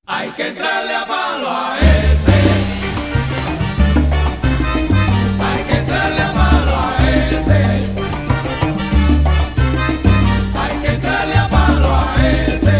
Hay que entrarle a palo a ese. Hay que entrarle a palo a ese. Hay que entrarle a palo a ese.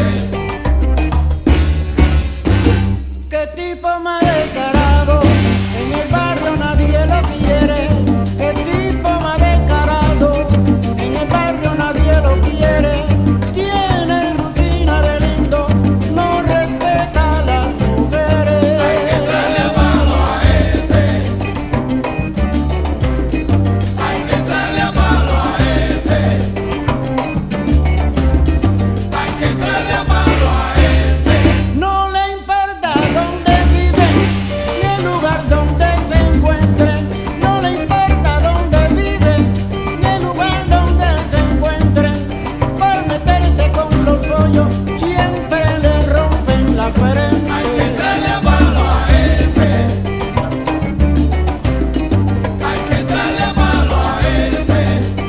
Qué tipo más descarado, en el barrio nadie lo quiere. Qué tipo más descarado, en el barrio nadie lo quiere. Tiene rutina de lindo, no respeta a las mujeres. Hay que entrarle a palo a ese. Hay que entrarle a palo a ese. Hay que entrarle a palo a ese. No le importa dónde vive, ni el lugar donde se encuentre. No le importa dónde vive, ni el lugar donde se encuentre. Por meterse con los pollos, siempre le rompen la frente. Hay que entrarle a palo a ese. Hay que entrarle a palo a ese.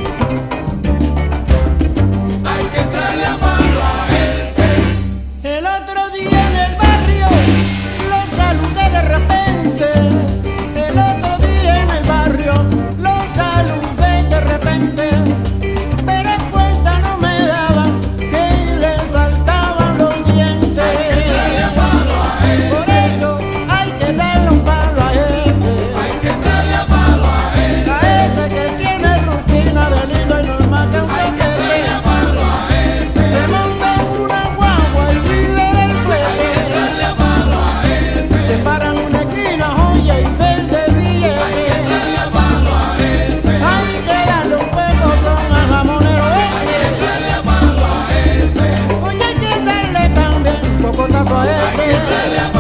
Hay que entrarle a palo a ese. El otro día en el barrio lo saludé de repente. El otro día en el barrio lo saludé de repente. Pero cuenta no me daban que le faltaban los dientes. Hay que entrarle a palo a Por ese. eso hay que darle un palo a este. Hay que entrarle a palo a ese. A este que tiene rutina de lindo y normal que Hay aunque que entrarle a palo a ese. se monta en una guagua y vive del Hay que flete. entrarle a palo a ese. Se paran una esquina, joya y verde Hay que billete. entrarle a palo a ese. Hay que darle un pegotón al jamonero Hay que este. entrarle a palo a ese. Oye, hay que darle también un poco taco a Hay que este. entrarle a